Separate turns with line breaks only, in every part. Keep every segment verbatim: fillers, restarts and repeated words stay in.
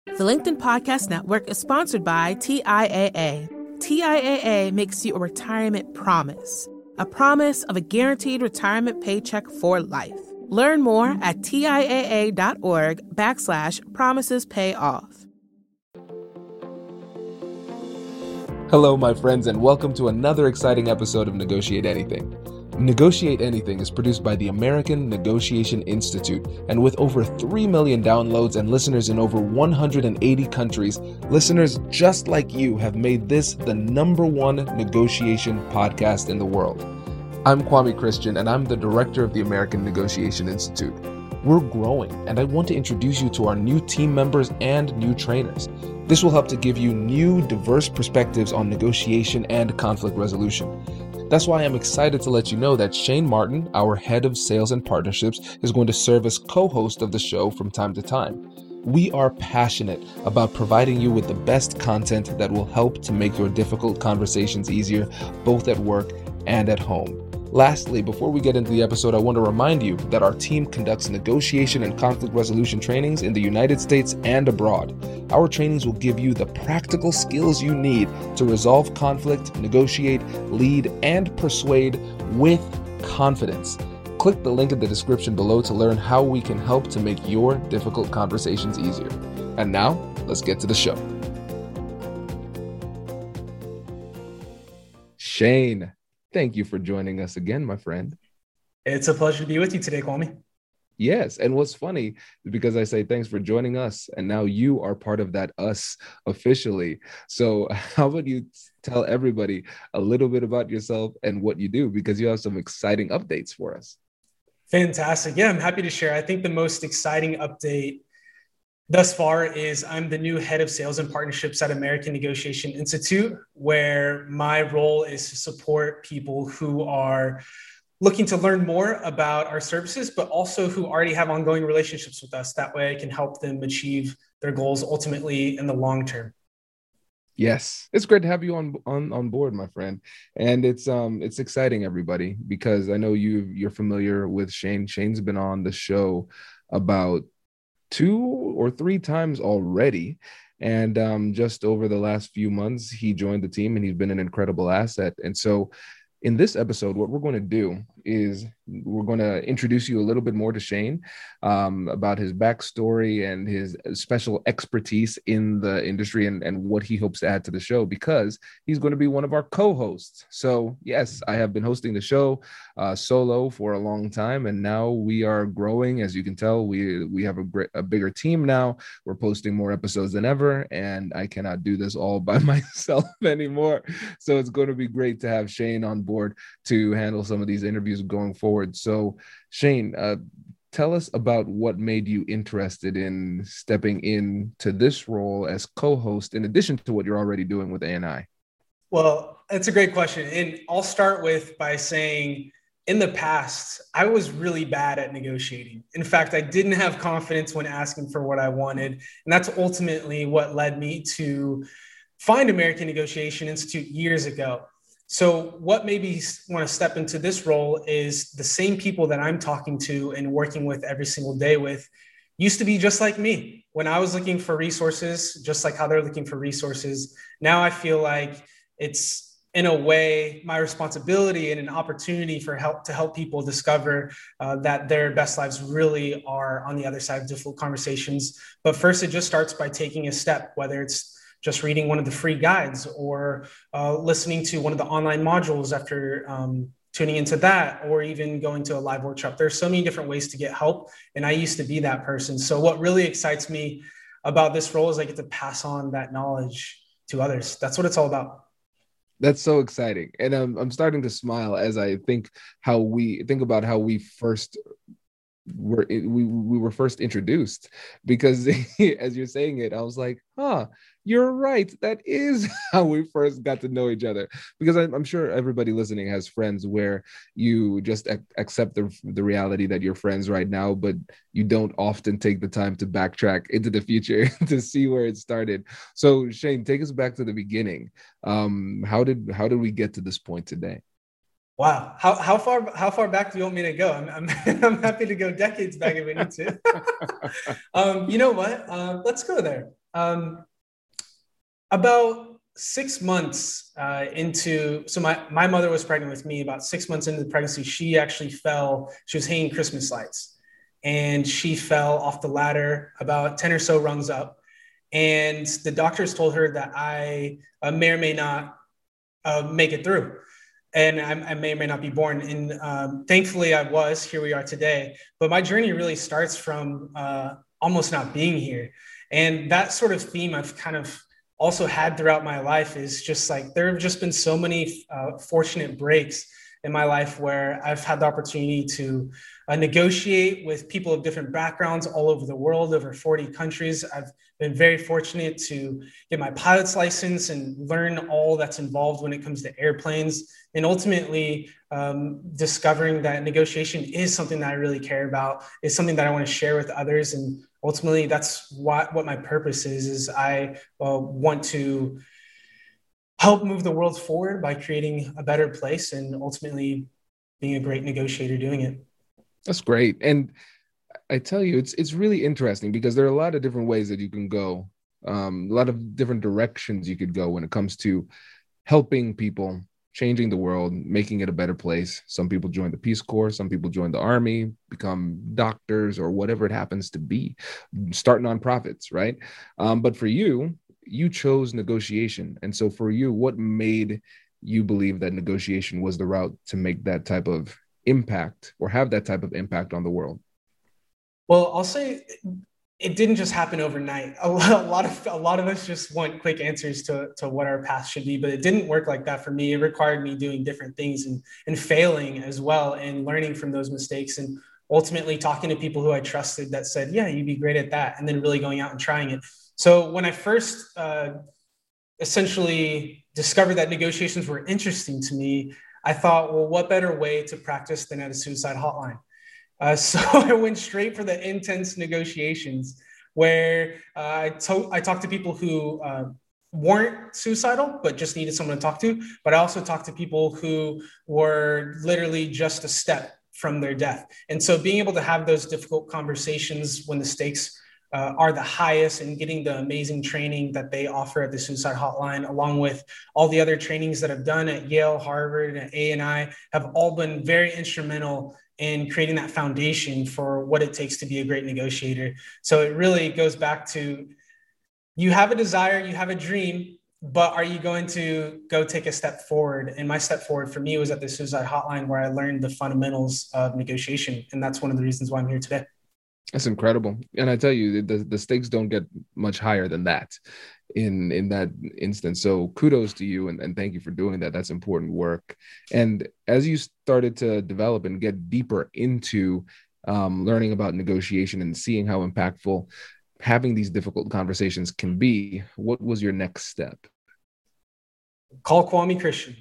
The LinkedIn Podcast Network is sponsored by T I A A. T I A A makes you a retirement promise, a promise of a guaranteed retirement paycheck for life. Learn more at TIAA.org backslash promises pay off.
Hello, my friends, and welcome to another exciting episode of Negotiate Anything. Negotiate Anything is produced by the American Negotiation Institute, and with over three million downloads and listeners in over one hundred eighty countries, listeners just like you have made this the number one negotiation podcast in the world. I'm Kwame Christian, and I'm the director of the American Negotiation Institute. We're growing, and I want to introduce you to our new team members and new trainers. This will help to give you new, diverse perspectives on negotiation and conflict resolution. That's why I'm excited to let you know that Shane Martin, our head of sales and partnerships, is going to serve as co-host of the show from time to time. We are passionate about providing you with the best content that will help to make your difficult conversations easier, both at work and at home. Lastly, before we get into the episode, I want to remind you that our team conducts negotiation and conflict resolution trainings in the United States and abroad. Our trainings will give you the practical skills you need to resolve conflict, negotiate, lead, and persuade with confidence. Click the link in the description below to learn how we can help to make your difficult conversations easier. And now, let's get to the show. Shane, thank you for joining us again, my friend.
It's a pleasure to be with you today, Kwame.
Yes. And what's funny is because I say thanks for joining us, and now you are part of that us officially. So how about you tell everybody a little bit about yourself and what you do, because you have some exciting updates for us.
Fantastic. Yeah, I'm happy to share. I think the most exciting update thus far is I'm the new head of sales and partnerships at American Negotiation Institute, where my role is to support people who are looking to learn more about our services, but also who already have ongoing relationships with us. That way I can help them achieve their goals ultimately in the long term.
Yes, it's great to have you on on on board, my friend. And it's um it's exciting, everybody, because I know you you're familiar with Shane. Shane's been on the show about two or three times already. And um, just over the last few months, he joined the team and he's been an incredible asset. And so in this episode, what we're going to do is we're going to introduce you a little bit more to Shane um, about his backstory and his special expertise in the industry and, and what he hopes to add to the show, because he's going to be one of our co-hosts. So yes, I have been hosting the show uh, solo for a long time, and now we are growing. As you can tell, we we have a, great, a bigger team now. We're posting more episodes than ever, and I cannot do this all by myself anymore. So it's going to be great to have Shane on board to handle some of these interviews going forward. So Shane, uh, tell us about what made you interested in stepping into this role as co-host, in addition to what you're already doing with A N I.
Well, that's a great question. And I'll start with by saying, in the past, I was really bad at negotiating. In fact, I didn't have confidence when asking for what I wanted. And that's ultimately what led me to find American Negotiation Institute years ago. So what made me want to step into this role is the same people that I'm talking to and working with every single day with used to be just like me. When I was looking for resources, just like how they're looking for resources, now I feel like it's, in a way, my responsibility and an opportunity for help to help people discover uh, that their best lives really are on the other side of difficult conversations. But first, it just starts by taking a step, whether it's just reading one of the free guides or uh, listening to one of the online modules after um, tuning into that, or even going to a live workshop. There's so many different ways to get help. And I used to be that person. So what really excites me about this role is I get to pass on that knowledge to others. That's what it's all about.
That's so exciting. And I'm, I'm starting to smile as I think how we think about how we first were, we, we were first introduced, because as you're saying it, I was like, huh, you're right. That is how we first got to know each other. Because I'm, I'm sure everybody listening has friends where you just ac- accept the, the reality that you're friends right now, but you don't often take the time to backtrack into the future to see where it started. So Shane, take us back to the beginning. Um, how did how did we get to this point today?
Wow. How how far how far back do you want me to go? I'm I'm, I'm happy to go decades back if we need to. um, you know what? Uh, let's go there. Um, about six months uh, into, so my, my mother was pregnant with me. About six months into the pregnancy, she actually fell. She was hanging Christmas lights and she fell off the ladder about ten or so rungs up. And the doctors told her that I uh, may or may not uh, make it through. And I, I may or may not be born. And um, thankfully I was, here we are today. But my journey really starts from uh, almost not being here. And that sort of theme I've kind of also had throughout my life is just like, there have just been so many uh, fortunate breaks in my life where I've had the opportunity to uh, negotiate with people of different backgrounds all over the world, over forty countries. I've been very fortunate to get my pilot's license and learn all that's involved when it comes to airplanes. And ultimately um, discovering that negotiation is something that I really care about, is something that I want to share with others. And ultimately that's what, what my purpose is, is I uh, want to help move the world forward by creating a better place and ultimately being a great negotiator doing it.
That's great. And I tell you, it's it's really interesting because there are a lot of different ways that you can go, um, a lot of different directions you could go when it comes to helping people, changing the world, making it a better place. Some people join the Peace Corps, some people join the Army, become doctors or whatever it happens to be, start nonprofits, right? Um, but for you, you chose negotiation. And so for you, what made you believe that negotiation was the route to make that type of impact or have that type of impact on the world?
Well, I'll say it didn't just happen overnight. A lot of a lot of us just want quick answers to, to what our path should be, but it didn't work like that for me. It required me doing different things and, and failing as well and learning from those mistakes and ultimately talking to people who I trusted that said, yeah, you'd be great at that. And then really going out and trying it. So when I first uh, essentially discovered that negotiations were interesting to me, I thought, well, what better way to practice than at a suicide hotline? Uh, so I went straight for the intense negotiations where uh, I, to- I talked to people who uh, weren't suicidal, but just needed someone to talk to. But I also talked to people who were literally just a step from their death. And so being able to have those difficult conversations when the stakes uh, are the highest and getting the amazing training that they offer at the Suicide Hotline, along with all the other trainings that I've done at Yale, Harvard, and A and I, have all been very instrumental in creating that foundation for what it takes to be a great negotiator. So it really goes back to, you have a desire, you have a dream, but are you going to go take a step forward? And my step forward for me was at the Suicide Hotline, where I learned the fundamentals of negotiation. And that's one of the reasons why I'm here today.
That's incredible. And I tell you, the, the stakes don't get much higher than that in, in that instance. So kudos to you and, and thank you for doing that. That's important work. And as you started to develop and get deeper into um, learning about negotiation and seeing how impactful having these difficult conversations can be, what was your next step?
Call Kwame Christian.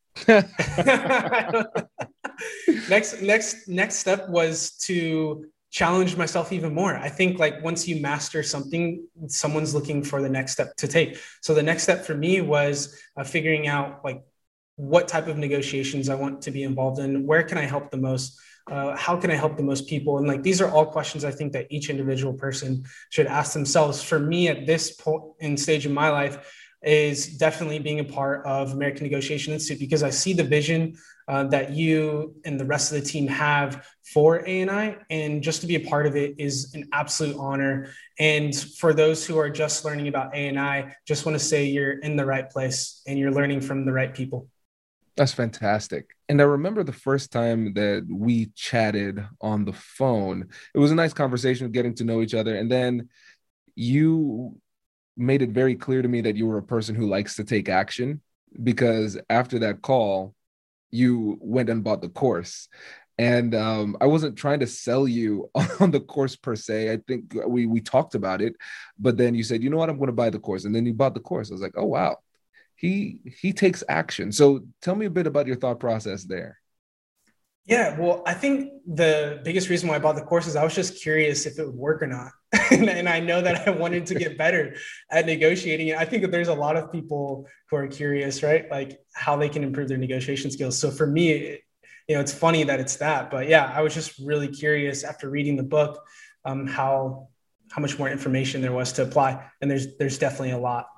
next, next, next step was to challenge myself even more. I think like once you master something, someone's looking for the next step to take. So the next step for me was uh, figuring out like what type of negotiations I want to be involved in. Where can I help the most? Uh, how can I help the most people? And like, these are all questions I think that each individual person should ask themselves. For me at this point in stage in my life is definitely being a part of American Negotiation Institute, because I see the vision uh, that you and the rest of the team have for A and I, and just to be a part of it is an absolute honor. And for those who are just learning about A and I, just want to say you're in the right place and you're learning from the right people.
That's fantastic. And I remember the first time that we chatted on the phone, it was a nice conversation, getting to know each other. And then you made it very clear to me that you were a person who likes to take action, because after that call, you went and bought the course. And um, I wasn't trying to sell you on the course per se. I think we we talked about it, but then you said, you know what, I'm going to buy the course. And then you bought the course. I was like, oh, wow. He he takes action. So tell me a bit about your thought process there.
Yeah, well, I think the biggest reason why I bought the course is I was just curious if it would work or not. and, and I know that I wanted to get better at negotiating. I think that there's a lot of people who are curious, right? Like how they can improve their negotiation skills. So for me, it, you know, it's funny that it's that. But yeah, I was just really curious after reading the book, um, how how much more information there was to apply. And there's there's definitely a lot.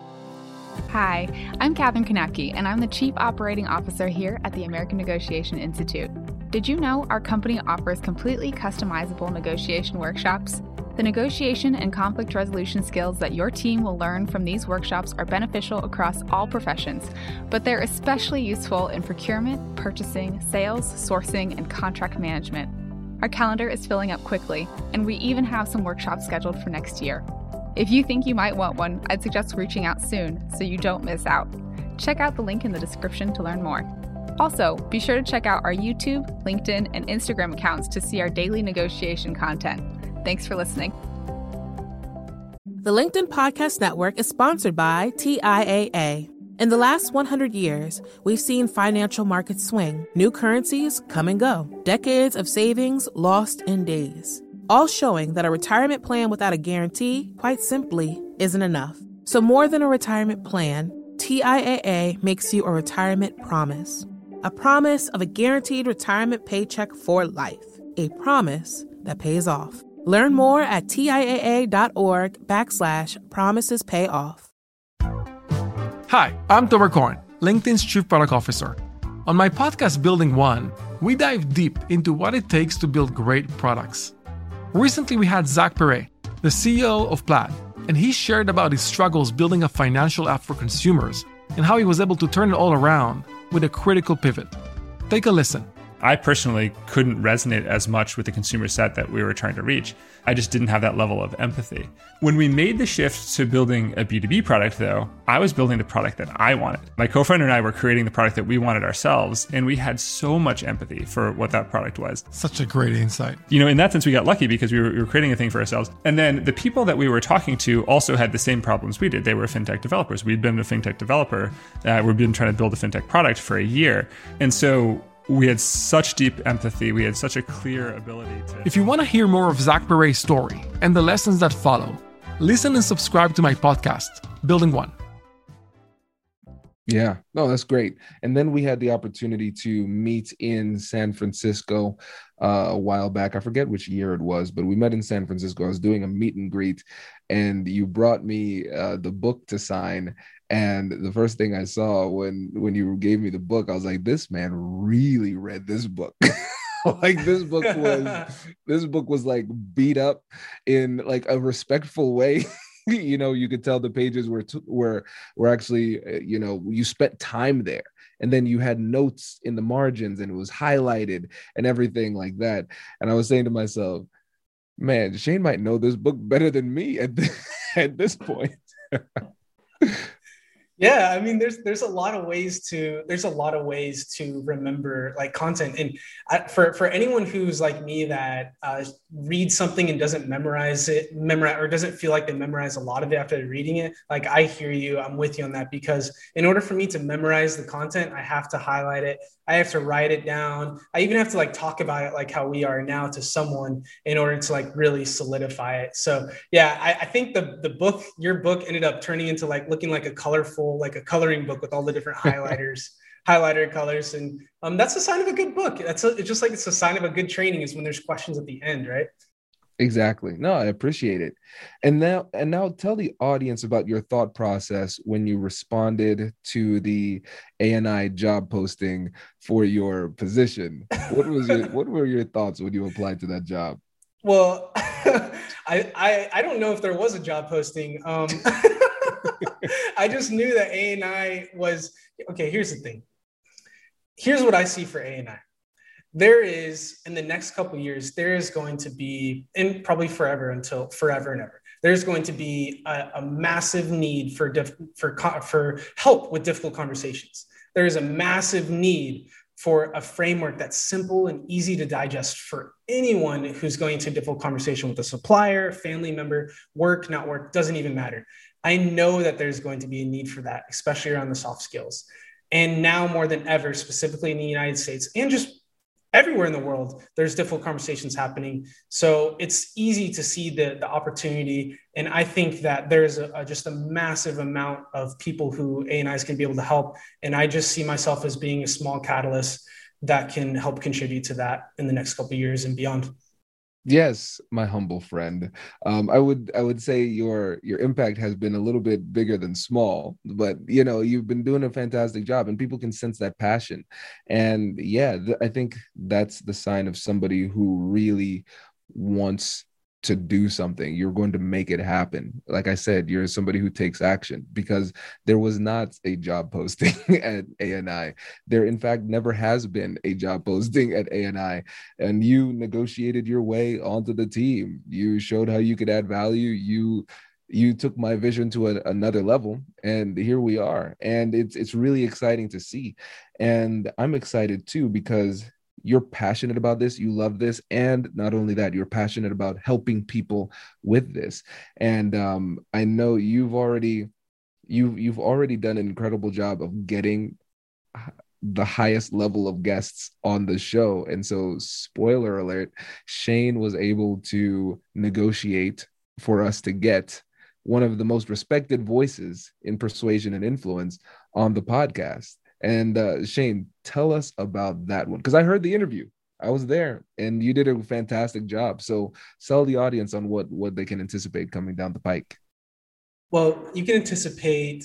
Hi, I'm Katherine Kanapke, and I'm the Chief Operating Officer here at the American Negotiation Institute. Did you know our company offers completely customizable negotiation workshops? The negotiation and conflict resolution skills that your team will learn from these workshops are beneficial across all professions, but they're especially useful in procurement, purchasing, sales, sourcing, and contract management. Our calendar is filling up quickly, and we even have some workshops scheduled for next year. If you think you might want one, I'd suggest reaching out soon so you don't miss out. Check out the link in the description to learn more. Also, be sure to check out our YouTube, LinkedIn, and Instagram accounts to see our daily negotiation content. Thanks for listening.
The LinkedIn Podcast Network is sponsored by T I A A. In the last one hundred years, we've seen financial markets swing, new currencies come and go, decades of savings lost in days, all showing that a retirement plan without a guarantee, quite simply, isn't enough. So more than a retirement plan, T I A A makes you a retirement promise. A promise of a guaranteed retirement paycheck for life. A promise that pays off. Learn more at TIAA.org backslash promises pay off.
Hi, I'm Tomer Cohen, LinkedIn's Chief Product Officer. On my podcast, Building One, we dive deep into what it takes to build great products. Recently, we had Zach Perret, the C E O of Plaid, and he shared about his struggles building a financial app for consumers and how he was able to turn it all around with a critical pivot. Take a listen.
I personally couldn't resonate as much with the consumer set that we were trying to reach. I just didn't have that level of empathy. When we made the shift to building a B two B product, though, I was building the product that I wanted. My co-founder and I were creating the product that we wanted ourselves, and we had so much empathy for what that product was.
Such a great insight.
You know, in that sense, we got lucky because we were, we were creating a thing for ourselves. And then the people that we were talking to also had the same problems we did. They were fintech developers. We'd been a fintech developer. Uh, we'd been trying to build a fintech product for a year. And so we had such deep empathy. We had such a clear ability to...
If you want to hear more of Zach Perret's story and the lessons that follow, listen and subscribe to my podcast, Building One.
Yeah, no, that's great. And then we had the opportunity to meet in San Francisco uh, a while back. I forget which year it was, but we met in San Francisco. I was doing a meet and greet, and you brought me uh, the book to sign. And the first thing I saw when when you gave me the book, I was like, this man really read this book. Like this book was this book was like beat up in like a respectful way. You know, you could tell the pages were t- were were actually, uh, you know, you spent time there, and then you had notes in the margins, and it was highlighted and everything like that. And I was saying to myself, man, Shane might know this book better than me at this, at this point.
Yeah, I mean, there's there's a lot of ways to there's a lot of ways to remember like content, and I, for for anyone who's like me that uh, reads something and doesn't memorize it, memorize or doesn't feel like they memorize a lot of it after reading it. Like I hear you, I'm with you on that, because in order for me to memorize the content, I have to highlight it, I have to write it down, I even have to like talk about it like how we are now to someone in order to like really solidify it. So yeah, I, I think the the book, your book, ended up turning into like looking like a colorful, like a coloring book with all the different highlighters, highlighter colors. And um, that's a sign of a good book. That's a, it's just like, it's a sign of a good training is when there's questions at the end, right?
Exactly. No, I appreciate it. And now, and now tell the audience about your thought process when you responded to the A N I job posting for your position. What was your, what were your thoughts when you applied to that job?
Well, I, I, I don't know if there was a job posting. Um, I just knew that A N I was, okay, here's the thing. Here's what I see for A N I. There is, in the next couple of years, there is going to be, and probably forever until forever and ever, there's going to be a, a massive need for, diff, for, for help with difficult conversations. There is a massive need for a framework that's simple and easy to digest for anyone who's going to a difficult conversation with a supplier, family member, work, not work, doesn't even matter. I know that there's going to be a need for that, especially around the soft skills. And now more than ever, specifically in the United States and just everywhere in the world, there's difficult conversations happening. So it's easy to see the, the opportunity. And I think that there's a, a, just a massive amount of people who A N Is can be able to help. And I just see myself as being a small catalyst that can help contribute to that in the next couple of years and beyond.
Yes, my humble friend. Um, I would I would say your your impact has been a little bit bigger than small, but you know, you've been doing a fantastic job and people can sense that passion. And yeah, th- I think that's the sign of somebody who really wants to do something. You're going to make it happen. Like I said, you're somebody who takes action because there was not a job posting at A N I. There, in fact, never has been a job posting at A N I, and you negotiated your way onto the team. You showed how you could add value. You you took my vision to a, another level, and here we are. And it's it's really exciting to see. And I'm excited too because you're passionate about this, you love this, and not only that, you're passionate about helping people with this. And um, I know you've already you've you've already done an incredible job of getting the highest level of guests on the show. And so, spoiler alert, Shane was able to negotiate for us to get one of the most respected voices in persuasion and influence on the podcast. And uh, Shane, tell us about that one, because I heard the interview. I was there, and you did a fantastic job. So sell the audience on what what they can anticipate coming down the pike.
Well, you can anticipate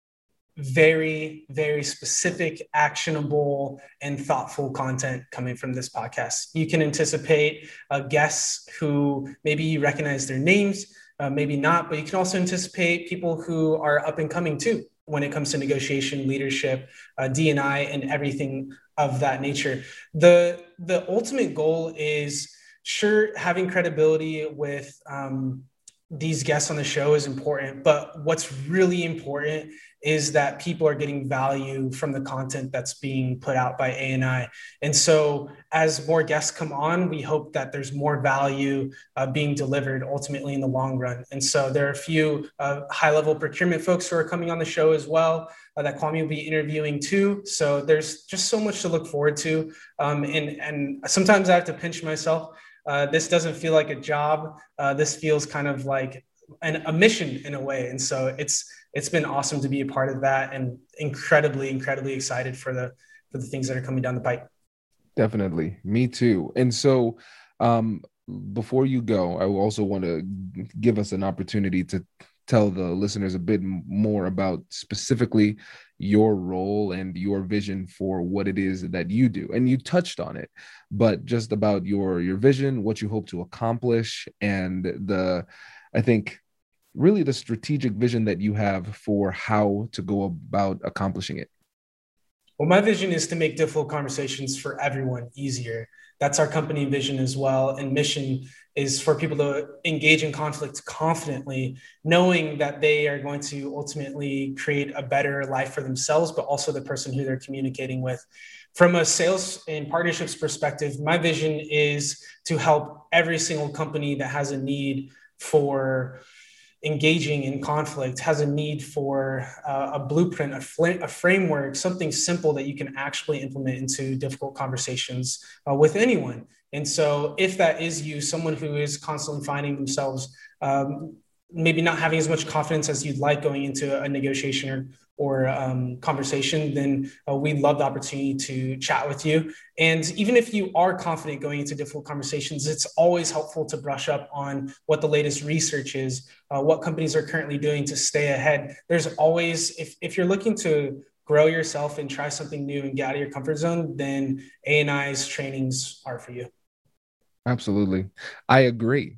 very, very specific, actionable, and thoughtful content coming from this podcast. You can anticipate uh, guests who maybe you recognize their names, uh, maybe not, but you can also anticipate people who are up and coming too when it comes to negotiation, leadership, uh, D and I, and everything of that nature. The, the ultimate goal is, sure, having credibility with um, these guests on the show is important, but what's really important is that people are getting value from the content that's being put out by A N I. And so as more guests come on, we hope that there's more value uh, being delivered ultimately in the long run. And so there are a few uh, high-level procurement folks who are coming on the show as well uh, that Kwame will be interviewing too. So there's just so much to look forward to. Um, and, and sometimes I have to pinch myself. Uh, this doesn't feel like a job. Uh, this feels kind of like an, a mission in a way. And so it's it's been awesome to be a part of that, and incredibly, incredibly excited for the for the things that are coming down the pipe.
Definitely. Me too. And so um, before you go, I also want to give us an opportunity to tell the listeners a bit more about specifically your role and your vision for what it is that you do. And you touched on it, but just about your your vision, what you hope to accomplish, and the, I think, really the strategic vision that you have for how to go about accomplishing it.
Well, my vision is to make difficult conversations for everyone easier. That's our company vision as well. And mission is for people to engage in conflict confidently, knowing that they are going to ultimately create a better life for themselves, but also the person who they're communicating with. From a sales and partnerships perspective, my vision is to help every single company that has a need for engaging in conflict, has a need for uh, a blueprint, a, fl- a framework, something simple that you can actually implement into difficult conversations uh, with anyone. And so if that is you, someone who is constantly finding themselves um, maybe not having as much confidence as you'd like going into a negotiation or, or um, conversation, then uh, we'd love the opportunity to chat with you. And even if you are confident going into difficult conversations, it's always helpful to brush up on what the latest research is, uh, what companies are currently doing to stay ahead. There's always, if, if you're looking to grow yourself and try something new and get out of your comfort zone, then A N I's trainings are for you.
Absolutely. I agree.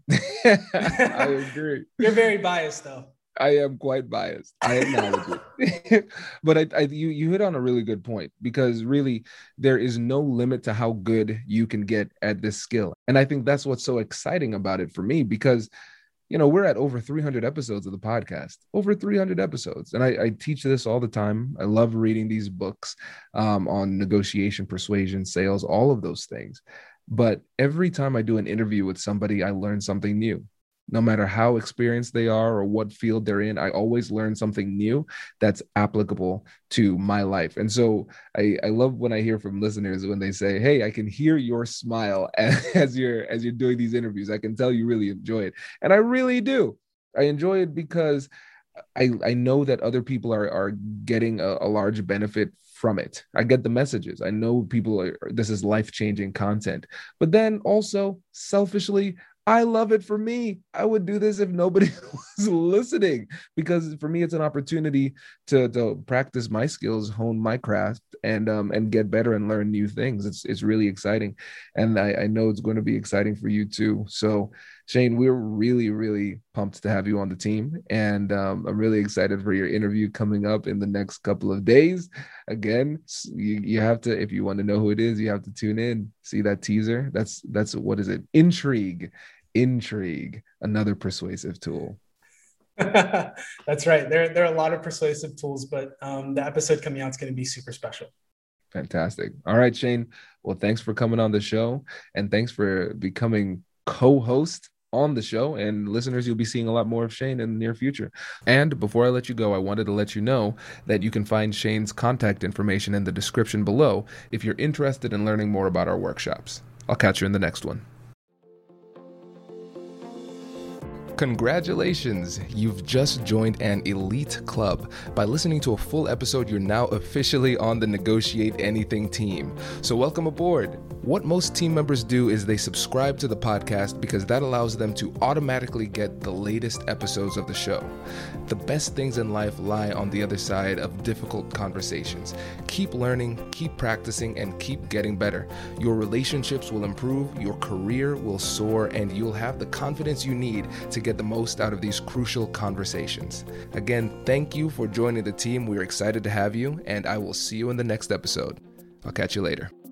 I agree.
You're very biased though.
I am quite biased. I acknowledge it. But I, I, you, you hit on a really good point, because really there is no limit to how good you can get at this skill. And I think that's what's so exciting about it for me, because, you know, we're at over three hundred episodes of the podcast, over three hundred episodes. And I, I teach this all the time. I love reading these books um, on negotiation, persuasion, sales, all of those things. But every time I do an interview with somebody, I learn something new. No matter how experienced they are or what field they're in, I always learn something new that's applicable to my life. And so I, I love when I hear from listeners when they say, hey, I can hear your smile as, as you're as you're doing these interviews. I can tell you really enjoy it. And I really do. I enjoy it because I, I know that other people are, are getting a, a large benefit from it. I get the messages. I know people are, this is life-changing content. But then also, selfishly, I love it for me. I would do this if nobody was listening, because for me, it's an opportunity to, to practice my skills, hone my craft, and um, and get better and learn new things. It's it's really exciting. And I, I know it's going to be exciting for you too. So Shane, we're really, really pumped to have you on the team. And um, I'm really excited for your interview coming up in the next couple of days. Again, you, you have to, if you want to know who it is, you have to tune in, see that teaser. That's, that's what is it? Intrigue, intrigue, another persuasive tool.
That's right. There, there are a lot of persuasive tools, but um, the episode coming out is going to be super special. Fantastic.
All right, Shane. Well, thanks for coming on the show, and thanks for becoming co-host on the show. And listeners, you'll be seeing a lot more of Shane in the near future. And before I let you go, I wanted to let you know that you can find Shane's contact information in the description below if you're interested in learning more about our workshops. I'll catch you in the next one. Congratulations! You've just joined an elite club. By listening to a full episode, you're now officially on the Negotiate Anything team. So welcome aboard. What most team members do is they subscribe to the podcast because that allows them to automatically get the latest episodes of the show. The best things in life lie on the other side of difficult conversations. Keep learning, keep practicing, and keep getting better. Your relationships will improve, your career will soar, and you'll have the confidence you need to get the most out of these crucial conversations. Again, thank you for joining the team. We're excited to have you, and I will see you in the next episode. I'll catch you later.